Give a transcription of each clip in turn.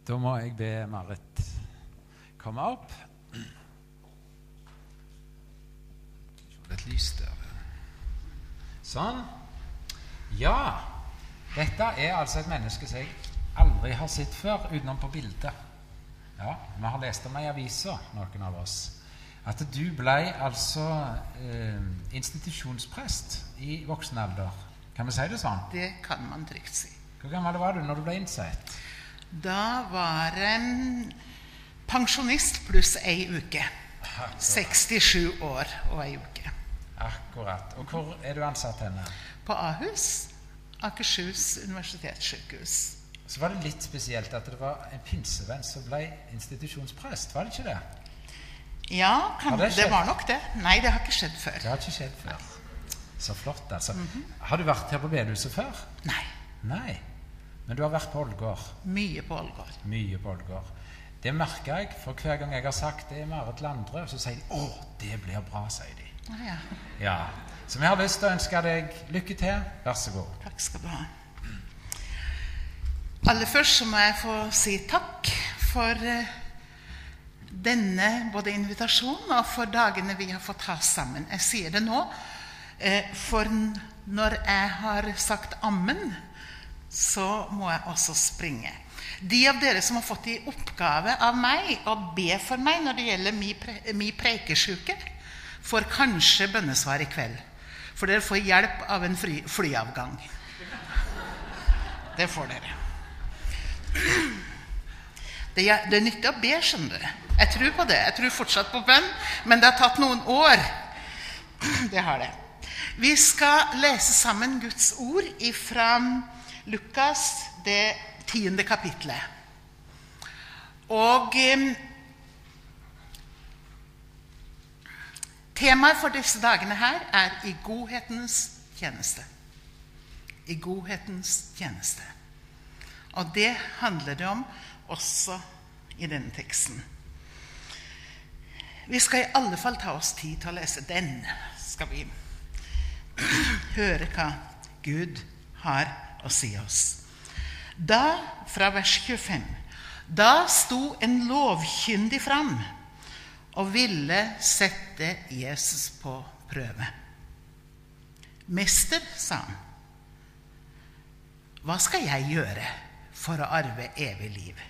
Da må jeg be Marit komme opp. Litt lys der. Sånn. Ja, dette altså et menneske som jeg aldri har sett før, utenom på bildet. Ja, vi har lest om I avisa, noen av oss, at du ble altså institusjonsprest I voksen alder. Kan vi si det sånn? Det kan man trygt si. Hvor gammel var du når du ble innsett? Da var jeg pensjonist pluss ei uke. 67 år og ei uke. Akkurat. Og hvor du ansatt henne? På Ahus, Akershus universitetssykehus. Så var det litt spesielt at det var en pinsevenn som ble institusjonsprest, var det ikke det? Ja, det var nok det. Nei, det har ikke skjedd før. Det har ikke skjedd før. Så flott, altså. Har du vært her på bedehuset før? Nei. Nei. Men du har vært på Ålgård? Mye på Ålgård. Mye på Ålgård. Det merker jeg, for hver gang jeg har sagt det Marit Landrød, så sier de, det blir bra, sier de. Ja. Ja. Så vi har lyst til å ønske deg lykke til. Vær så god. Takk skal du ha. Aller først så må jeg få si takk for denne både invitasjonen og for dagene vi har fått ha sammen. Jeg sier det nå, for når jeg har sagt ammen, så må jeg også springe. De av dere som har fått I oppgave av meg å be for meg når det gjelder min preikesyke, får kanskje bønnesvar I kveld. For dere får hjelp av en flyavgang. Det får dere. Det nytter å be, skjønner dere. Jeg tror på det. Jeg tror fortsatt på bønn, men det har tatt noen år. Det har det. Vi skal lese sammen Guds ord fra Lukas, det 10. kapitlet. Og temaet for disse dagene her I godhetens tjeneste. I godhetens tjeneste. Og det handler det om også I denne teksten. Vi skal I alle fall ta oss tid til å lese den. Skal vi høre hva Gud har å si oss. Da, fra vers 25, da sto en lovkyndig fram og ville sette Jesus på prøve. Mester, sa han, hva skal jeg gjøre for å arve evig liv?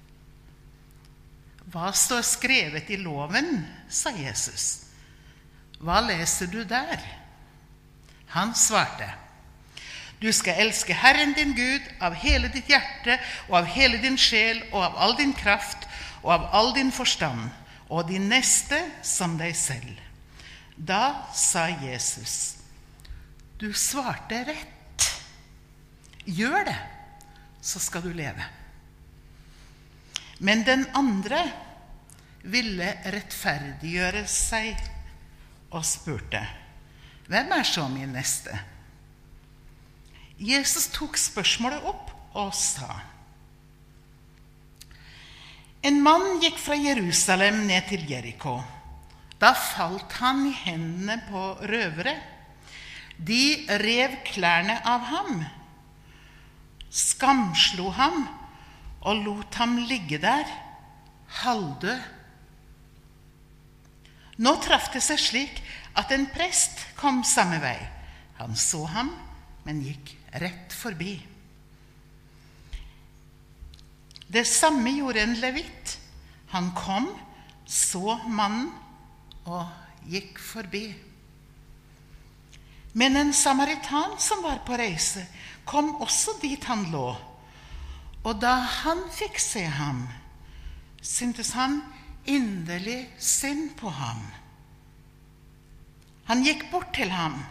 Hva står skrevet I loven, sa Jesus. Hva leser du der? Han svarte, du skal elske Herren din Gud av hele ditt hjerte, og av hele din sjel, og av all din kraft, og av all din forstand, og din neste som deg selv. Da sa Jesus, du svarte rett. Gjør det, så skal du leve. Men den andre ville rettferdiggjøre seg og spurte, hvem så min neste? Jesus tok spørsmålet opp og sa, en mann gikk fra Jerusalem ned til Jericho. Da falt han I hendene på røvere. De rev klærne av ham, skamslo ham og lot ham ligge der, halvdød. Nå traff det seg slik at en prest kom samme vei. Han så ham, men gikk rett forbi. Det samme gjorde en levit. Han kom, så mannen og gikk forbi. Men en samaritan som var på reise, kom også dit han lå. Og da han fikk se ham, syntes han inderlig synd på ham. Han gikk bort til ham,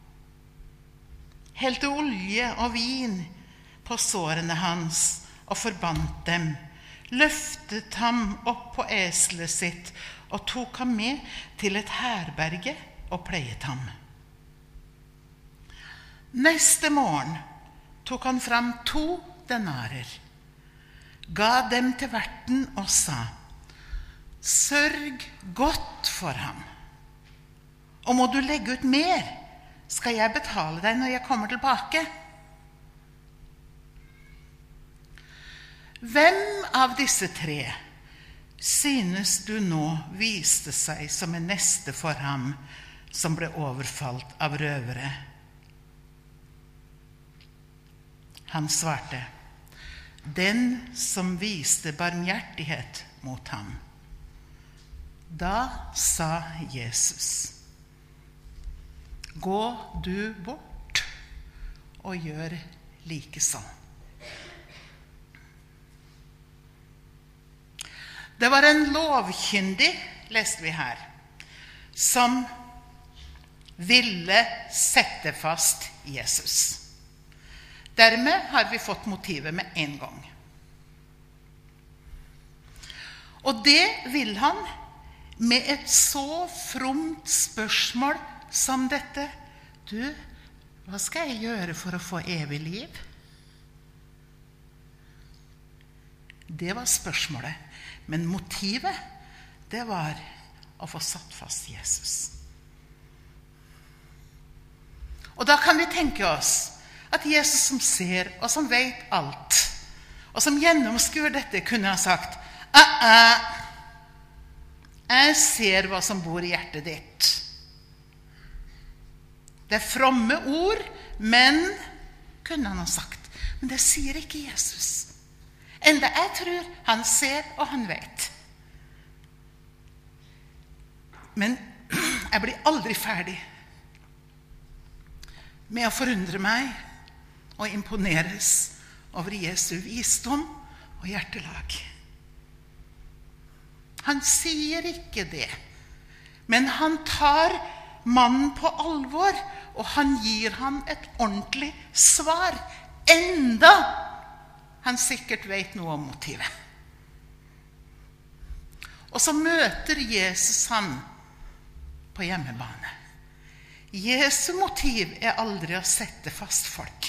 helte olje og vin på sårene hans og forbandt dem, løftet ham opp på eselet sitt og tok ham med til et herberge og pleiet ham. Neste morgen tok han fram 2 denarer, ga dem til verten og sa, sørg godt for ham, og må du legge ut mer, skal jeg betale deg når jeg kommer tilbake. Hvem av disse tre synes du nå viste seg som en neste for ham som ble overfalt av røvere? Han svarte, den som viste barmhjertighet mot ham. Da sa Jesus, gå du bort og gjør likeså. Det var en lovkyndig, leste vi her, som ville sette fast Jesus. Dermed har vi fått motivet med en gang. Og det vil han med et så fromt spørsmål som dette. Du, hva skal jeg gjøre for å få evig liv? Det var spørsmålet. Men motivet, det var å få satt fast Jesus. Og da kan vi tenke oss at Jesus som ser og som vet alt, og som gjennomskuer dette, kunne ha sagt, jeg ser hva som bor i hjertet ditt. Det er fromme ord, men kunne han ha sagt. Men det sier ikke Jesus. Enda jeg tror han ser og han vet. Men jeg blir aldri ferdig med å forundre meg og imponeres over Jesu visdom og hjertelag. Han sier ikke det, men han tar mannen på alvor, og han gir han et ordentlig svar, enda han sikkert vet noe om motivet. Og så møter Jesus han på hjemmebane. Jesu motiv er aldri å sette fast folk.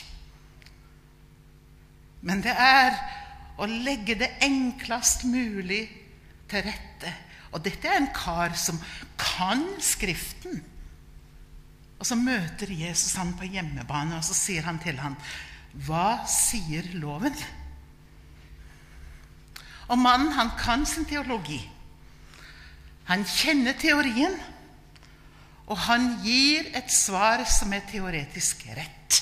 Men det er å legge det enklest mulig til rette. Og dette er en kar som kan Skriften. Og så møter Jesus han på hjemmebane, og så sier han til han, hva sier loven? Og mannen, han kan sin teologi. Han kjenner teorien, og han gir et svar som er teoretisk rett.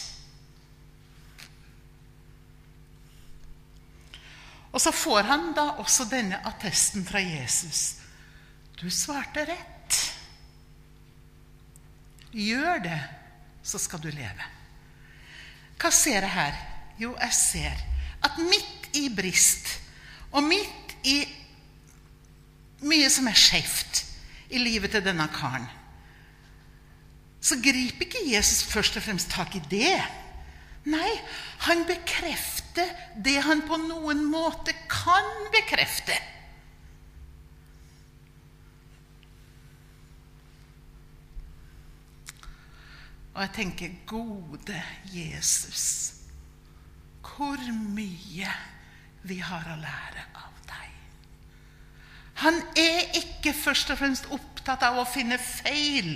Og så får han da også denne attesten fra Jesus. Du svarte rett. Gjør det, så skal du leve. Hva ser jeg her? Jo, jeg ser at midt i brist, og midt i mye som er skjevt i livet til denne karen, så griper ikke Jesus først og fremst tak i det. Nei, han bekrefter det han på noen måte kan bekrefte. Og jeg tenker, gode Jesus, hvor mye vi har å lære av deg. Han er ikke først og fremst opptatt av å finne feil,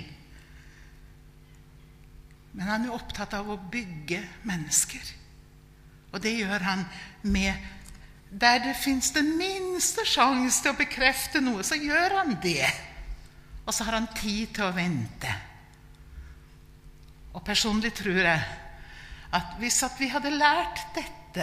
men han er opptatt av å bygge mennesker. Og det gjør han med, der det finnes den minste sjanse til å bekrefte noe, så gjør han det. Og så har han tid til å vente. Og personlig tror jeg at hvis at vi hadde lært dette,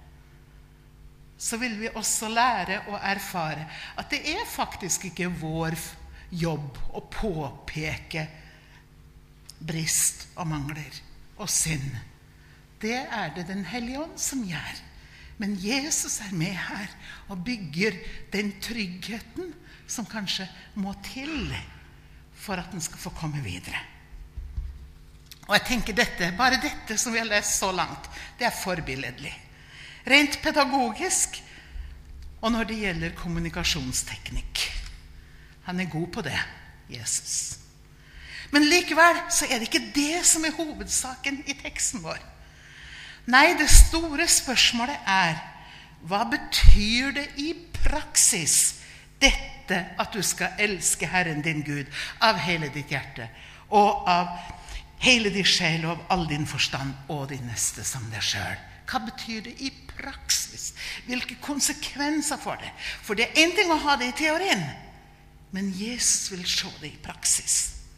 så vil vi også lære og erfare at det er faktisk ikke vår jobb å påpeke brist og mangler og synd. Det er det Den Hellige Ånd som gjør. Men Jesus er med her og bygger den tryggheten som kanskje må til for at den skal få komme videre. Og jeg tenker dette, bare dette som vi har lest så langt, det er forbilledlig. Rent pedagogisk, og når det gjelder kommunikasjonsteknikk. Han er god på det, Jesus. Men likevel så er det ikke det som er hovedsaken i teksten vår. Nei, det store spørsmålet er, hva betyr det i praksis, dette at du skal elske Herren din Gud av hele ditt hjerte, og av hele din sjel og av all din forstand, og din neste som deg selv? Hva betyr det i praksis? Hvilke konsekvenser får det? For det en ting å ha det i teorien, men Jesus vil se det i praksis.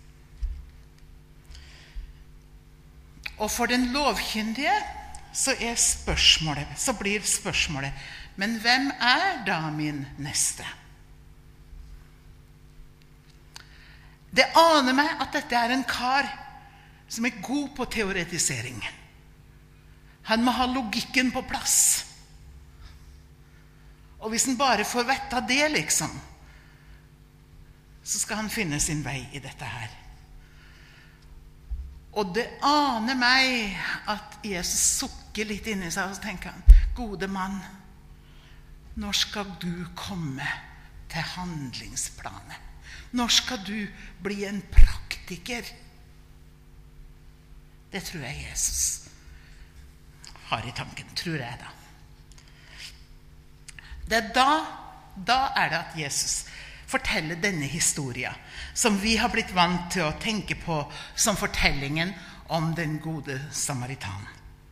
Og for den lovkyndige så blir spørsmålet, men hvem er da min neste? Det aner meg at dette er en kar som er god på teoretisering. Han må ha logikken på plass. Og hvis han bare får vite det, liksom, så skal han finne sin vei i dette her. Og det aner meg at Jesus sukker litt inni seg, og så tenker han, gode mann, når skal du komme til handlingsplanet? Når skal du bli en praktiker? Det tror jeg Jesus har i tanken, tror jeg da. Det er da er det at Jesus forteller denne historien, som vi har blitt vant til å tenke på som fortellingen om den gode samaritan.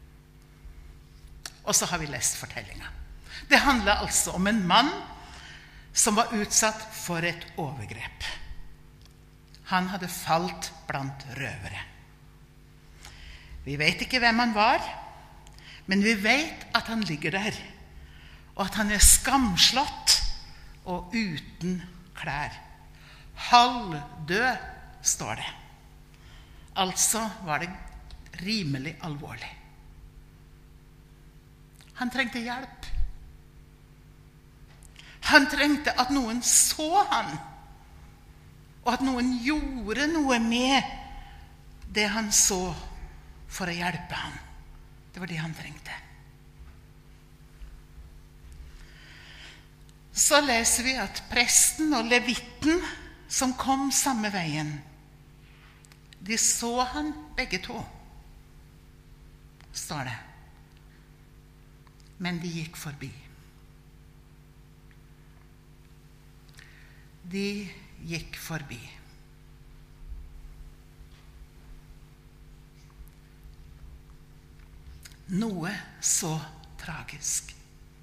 Og så har vi lest fortellingen. Det handler altså om en mann som var utsatt for et overgrep. Han hadde falt blant røvere. Vi vet ikke hvem han var, men vi vet at han ligger der, og at han er skamslått og uten klær. Halvdød, står det. Altså var det rimelig alvorlig. Han trengte hjelp. Han trengte at noen så han, og at noen gjorde noe med det han så for å hjelpe han. Det var det han trengte. Så leser vi at presten og levitten som kom samme veien, de så han begge to, står det. Men de gikk forbi. De gikk forbi. Noe så tragisk.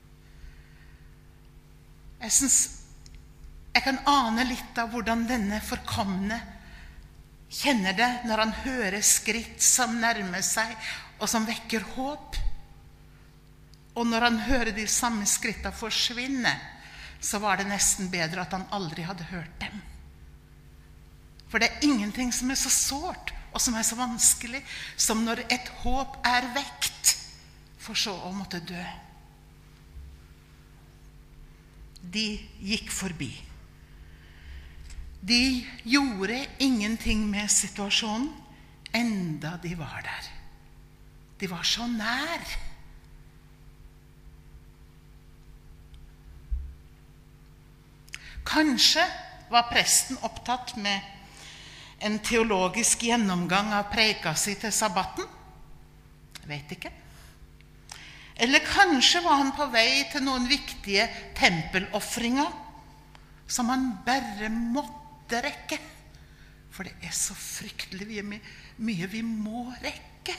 Jeg synes jeg kan ane litt av hvordan denne forkomne kjenner det når han hører skritt som nærmer seg og som vekker håp. Og når han hører de samme skrittene forsvinne, så var det nesten bedre at han aldri hadde hørt dem. For det er ingenting som er så sårt og som er så vanskelig som når et håp er vekt for så å måtte dø. De gikk forbi. De gjorde ingenting med situasjonen, enda de var der. De var så nær. Kanskje var presten opptatt med en teologisk gjennomgang av preika si til sabbaten. Jeg vet ikke. Eller kanskje var han på vei til noen viktige tempeloffringer som han bare måtte rekke. For det er så fryktelig mye vi må rekke.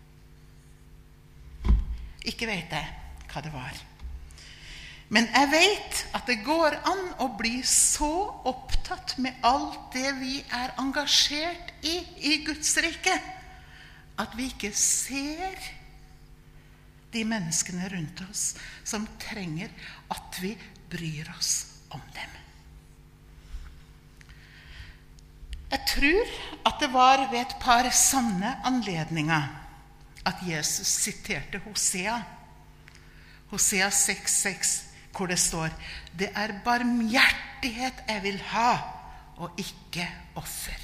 Ikke vet jeg hva det var. Men jeg vet at det går an å bli så opptatt med alt det vi er engasjert i Guds rike, at vi ikke ser de menneskene rundt oss som trenger at vi bryr oss om dem. Jeg tror at det var ved et par sanne anledninger at Jesus siterte Hosea. Hosea 6,6, hvor det står: det er barmhjertighet jeg vil ha, og ikke offer.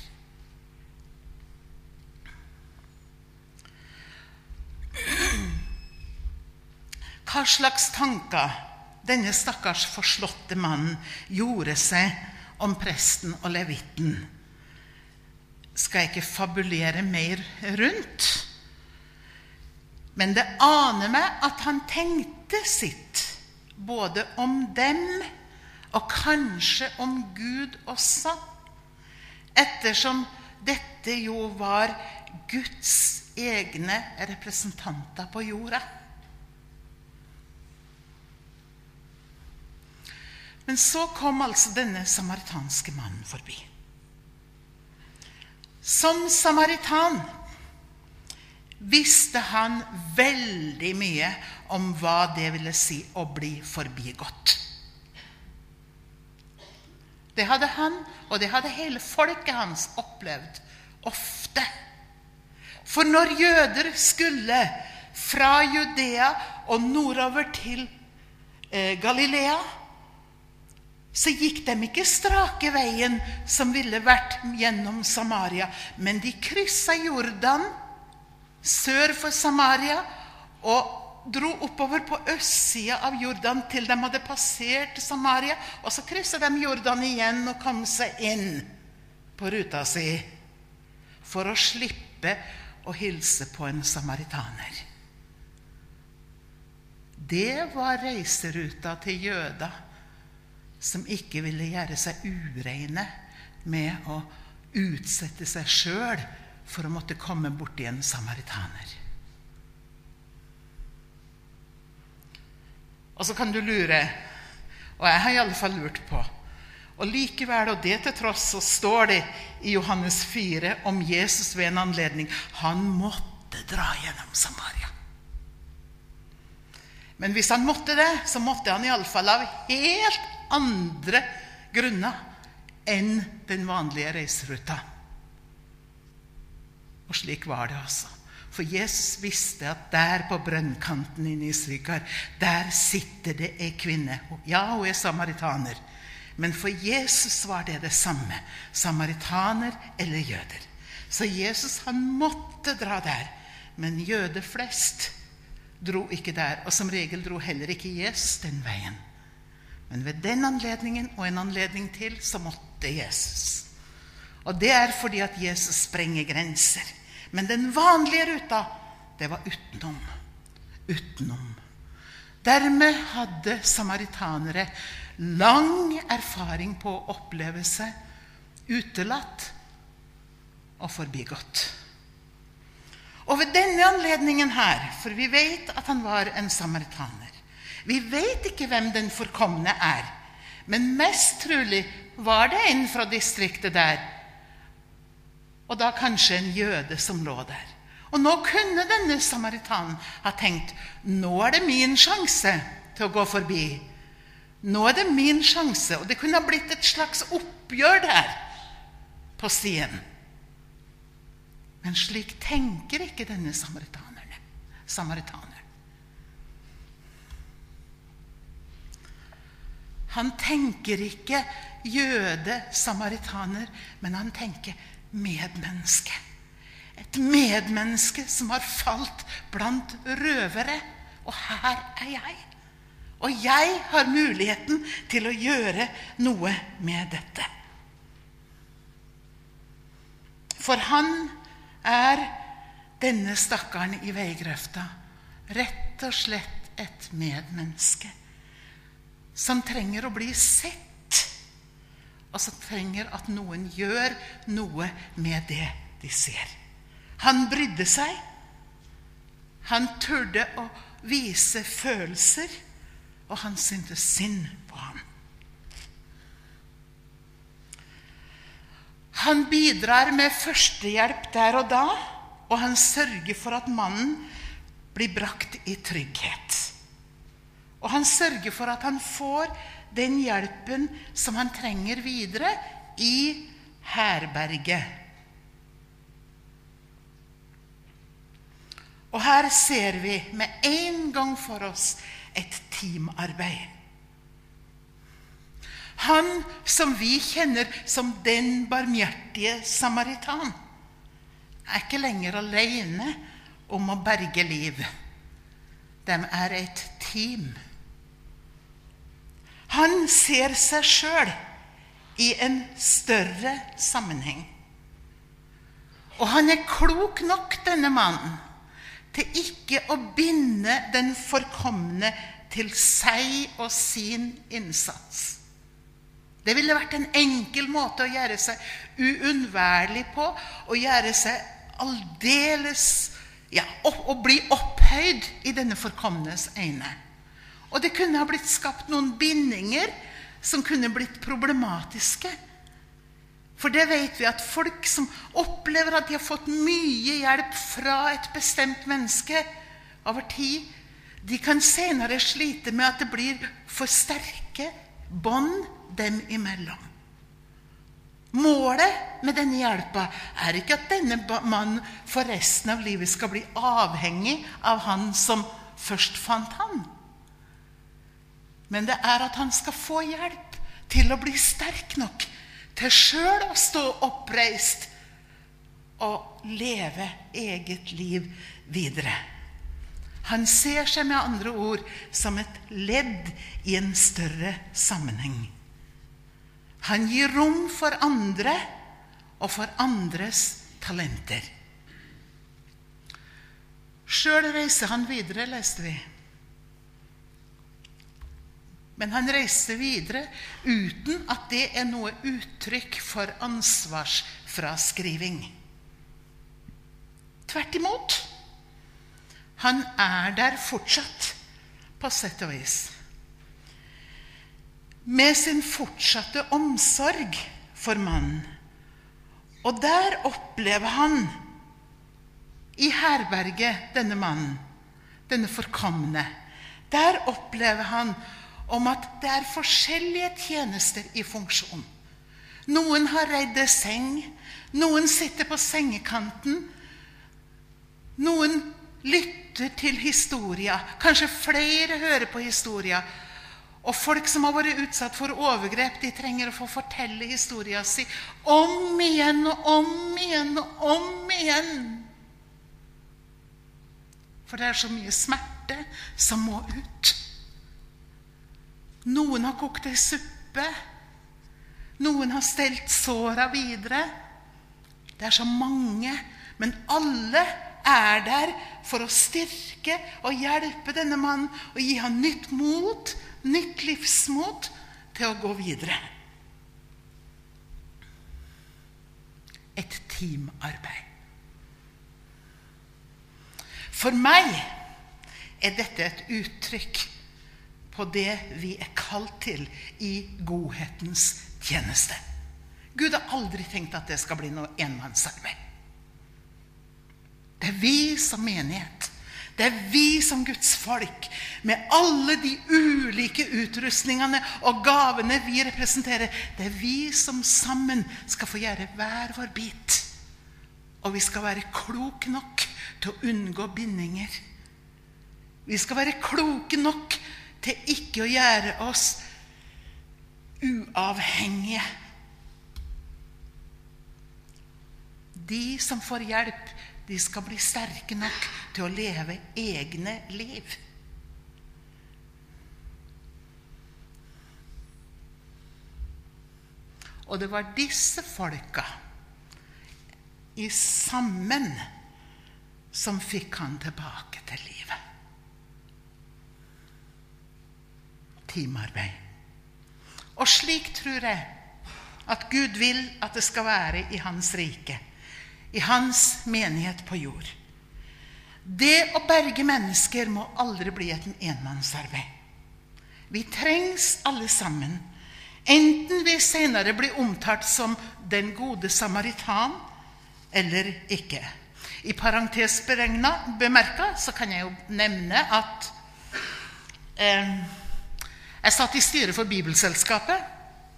Hva slags tanker denne stakkars forslåtte mannen gjorde seg om presten og levitten, skal jeg ikke fabulere mer rundt. Men det aner meg at han tenkte sitt, både om dem og kanskje om Gud også, ettersom dette jo var Guds egne representanter på jorda. Men så kom altså denne samaritanske mannen forbi. Som samaritan visste han veldig mye om hva det ville si å bli forbigått. Det hadde han, og det hadde hele folket hans opplevd ofte. For når jøder skulle fra Judea og nordover til Galilea, så gikk de ikke strake veien som ville vært gjennom Samaria, men de krysset Jordan sør for Samaria og dro oppover på østsida av Jordan til de hadde passert Samaria, og så krysset de Jordan igjen og kom seg inn på ruta si for å slippe å hilse på en samaritaner. Det var reiseruta til jøder som ikke ville gjøre seg ureine med å utsette seg selv for å måtte komme bort til en samaritaner. Og så kan du lure, og jeg har i alle fall lurt på, og likevel, og det til tross, så står det i Johannes 4 om Jesus ved en anledning, han måtte dra gjennom Samaria. Men hvis han måtte det, så måtte han i alle fall av helt andre grunner enn den vanlige reiseruta. Og slik var det altså. For Jesus visste at der på brønnkanten inne i Sykar, der sitter det en kvinne. Ja, hun samaritaner. Men for Jesus var det samme. Samaritaner eller jøder. Så Jesus, han måtte dra der. Men jøder flest dro ikke der. Og som regel dro heller ikke Jesus den veien. Men ved den anledningen og en anledning til, så måtte Jesus. Og det fordi at Jesus sprenger grenser. Men den vanlige ruta, det var utenom. Dermed hadde samaritanere lang erfaring på å oppleve seg utelatt og forbigått. Og ved denne anledningen her, for vi vet at han var en samaritaner, vi vet ikke hvem den forkomne men mest trolig var det en fra distriktet der, og da kanskje en jøde som lå der. Og nå kunne denne samaritanen ha tenkt, nå det min sjanse til å gå forbi. Nå det min sjanse, og det kunne ha blitt et slags oppgjør der på stien. Men slik tenker ikke denne samaritaner. Han tenker ikke jøde-samaritaner, men han tenker medmenneske. Et medmenneske som har falt blant røvere. Og her jeg. Og jeg har muligheten til å gjøre noe med dette. For han denne stakkaren i veigrøfta rett og slett et medmenneske som trenger å bli sett, og som trenger at noen gjør noe med det de ser. Han brydde seg. Han turde å vise følelser, og han syntes synd på ham. Han bidrar med førstehjelp der og da, og han sørger for at mannen blir brakt i trygghet. Og han sørger for at han får den hjelpen som han trenger videre i herberget. Og her ser vi med en gang for oss et teamarbeid. Han som vi kjenner som den barmhjertige samaritan, ikke lenger alene om å berge liv. De et team. Han ser seg selv i en større sammenheng. Og han klok nok, denne mannen, til ikke å binde den forkomne til seg og sin innsats. Det ville vært en enkel måte å gjøre seg uunnværlig på, og gjøre seg aldeles, og bli opphøyd i denne forkomnes øyne. Og det kunne ha blitt skapt noen bindinger som kunne blitt problematiske. For det vet vi at folk som opplever at de har fått mye hjelp fra et bestemt menneske over tid, de kan senere slite med at det blir for sterke bånd dem imellom. Målet med denne hjelpa ikke at denne mannen for resten av livet skal bli avhengig av han som først fant han. Men det at han skal få hjelp til å bli sterk nok til selv å stå oppreist og leve eget liv videre. Han ser seg med andre ord som et ledd i en større sammenheng. Han gir rom for andre og for andres talenter. Selv reiser han videre, leste vi. Men han reiser videre uten at det noe uttrykk for ansvarsfraskriving. Tvert imot. Han der fortsatt, på sett og vis. Med sin fortsatte omsorg for mannen. Og der opplever han i herberget denne mannen, denne forkomne. Der opplever han om at det forskjellige tjenester i funksjon. Noen har reddet seng, noen sitter på sengekanten, noen lytter til historia, kanskje flere hører på historia, og folk som har vært utsatt for overgrep, de trenger å få fortelle historia si om igjen og om igjen og om igjen. For det så mye smerte som må ut. Noen har kokt en suppe, noen har stelt såra videre. Det så mange, men alle der for å styrke og hjelpe denne mannen og gi han nytt mot, nytt livsmot til å gå videre. Et teamarbeid. For meg dette et uttrykk på det vi kalt til i godhetens tjeneste. Gud har aldri tenkt at det skal bli noe enmannsarbeid. Det vi som menighet, det vi som Guds folk, med alle de ulike utrustningene og gavene vi representerer, det vi som sammen skal få gjøre hver vår bit. Og vi skal være kloke nok til å unngå bindinger. Vi skal være kloke nok til ikke å gjøre oss uavhengige. De som får hjelp, de skal bli sterke nok til å leve egne liv. Og det var disse folka i sammen som fikk han tilbake til livet. Teamarbeid. Og slik tror jeg at Gud vil at det skal være i hans rike, i hans menighet på jord. Det å berge mennesker må aldri bli et enmannsarbeid. Vi trengs alle sammen, enten vi senere blir omtalt som den gode samaritan eller ikke. I parentes bemerket så kan jeg jo nevne at jeg satt i styret for Bibelselskapet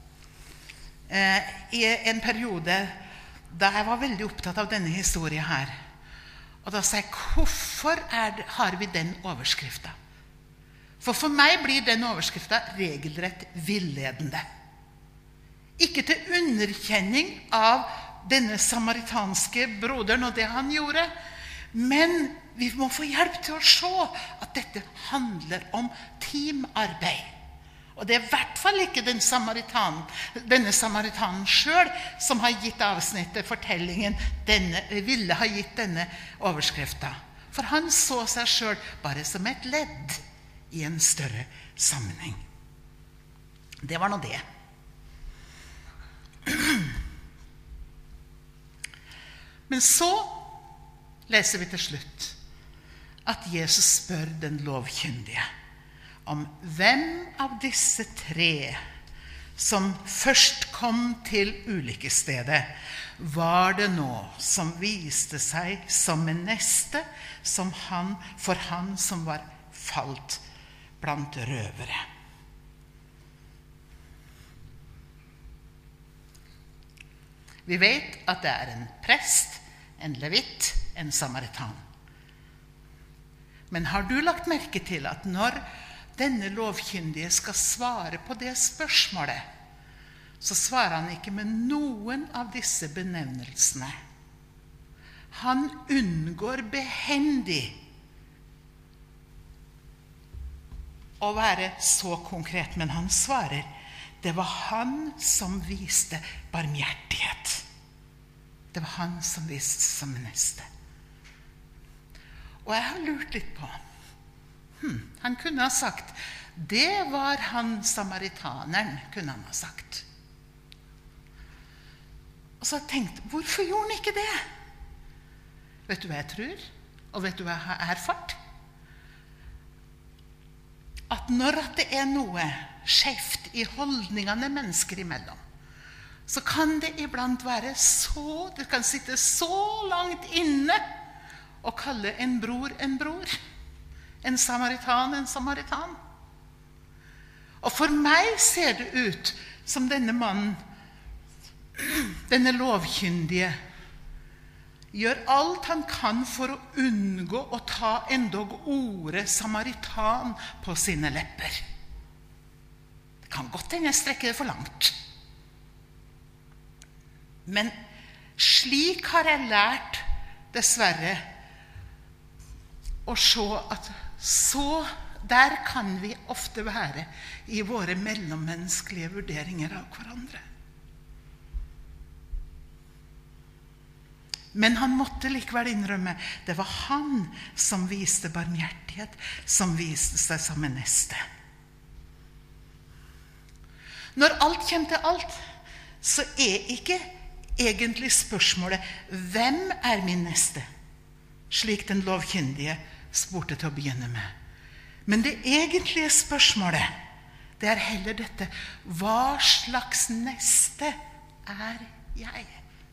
i en periode da jeg var veldig opptatt av denne historien her. Og da sa jeg, hvorfor har vi den overskriften? For meg blir den overskriften regelrett villedende. Ikke til underkjenning av denne samaritanske broderen og det han gjorde, men vi må få hjelp til å se at dette handler om teamarbeid. Og det I hvert fall ikke denne samaritanen selv som har gitt avsnittet, fortellingen, ville ha gitt denne overskriften. For han så seg selv bare som et ledd I en større sammenheng. Det var nå det. Men så leser vi til slutt at Jesus spør den lovkyndige om hvem av disse tre som først kom til ulykkesstedet, var det nå som viste seg som en neste for han som var falt blant røvere. Vi vet at det er en prest, en levitt, en samaritan. Men har du lagt merke til at når denne lovkyndige skal svare på det spørsmålet, så svarer han ikke med noen av disse benevnelsene. Han unngår behendig å være så konkret, men han svarer, det var han som viste barmhjertighet. Det var han som viste som neste. Og jeg har lurt litt på, han kunne ha sagt, det var han samaritaneren, kunne han ha sagt. Og så har jeg tenkt, hvorfor gjorde han ikke det? Vet du hva jeg tror? Og vet du hva jeg har erfart? At når det er noe skjeft i holdningene mennesker imellom, så kan det iblant være så, du kan sitte så langt inne og kalle en bror, en samaritan, en samaritan. Og for meg ser det ut som denne mannen, denne lovkyndige, gjør alt han kan for å unngå å ta endog ordet samaritan på sine lepper. Det kan godt hende jeg strekker det for langt. Men slik har jeg lært, dessverre, å se at så der kan vi ofte være i våre mellommenneskelige vurderinger av hverandre. Men han måtte likevel innrømme, det var han som viste barmhjertighet, som viste seg som en neste. Når alt kommer til alt, så er ikke egentlig spørsmålet, hvem er min neste? Slik den lovkyndige spurte til å begynne med. Men det egentlige spørsmålet, det er heller dette, hva slags neste er jeg?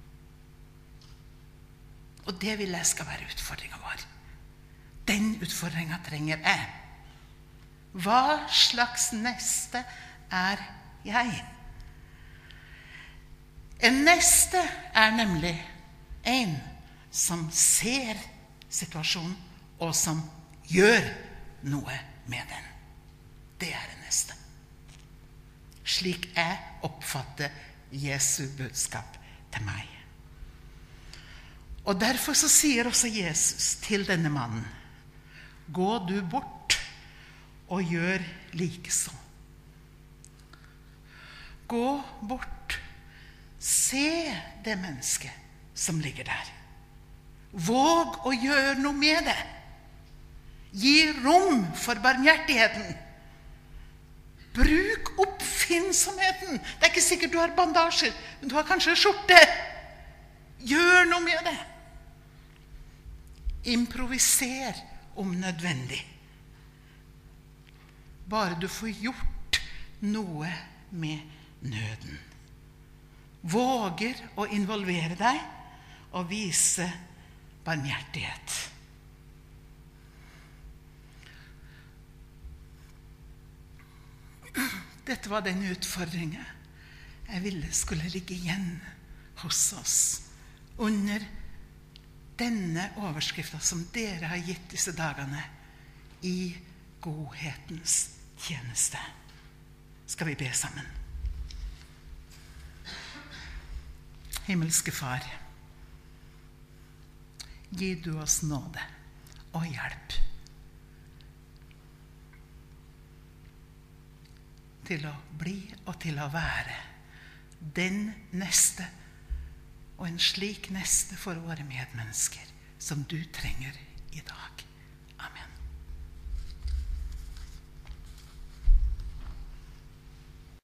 Og det vil jeg skal være utfordringen vår. Den utfordringen trenger jeg. Hva slags neste er jeg? En neste er nemlig en som ser situasjonen og som gjør noe med den. Det er en neste. Slik jeg oppfatter Jesu budskap til meg. Og derfor så sier også Jesus til denne mannen, gå du bort og gjør likeså. Gå bort, se det mennesket som ligger der. Våg å gjøre noe med det. Gi rom for barmhjertigheten. Bruk oppfinnsomheten. Det er ikke sikkert du har bandasjer, men du har kanskje skjorte. Gjør noe med det. Improviser om nødvendig. Bare du får gjort noe med nøden. Våger å involvere deg og vise barmhjertighet. Dette var den utfordringen jeg ville skulle ligge igjen hos oss under denne overskriften som dere har gitt disse dagene, i godhetens tjeneste. Skal vi be sammen? Himmelske Far, gi du oss nåde og hjelp til å bli og til å være den neste, og en slik neste for våre medmennesker som du trenger i dag.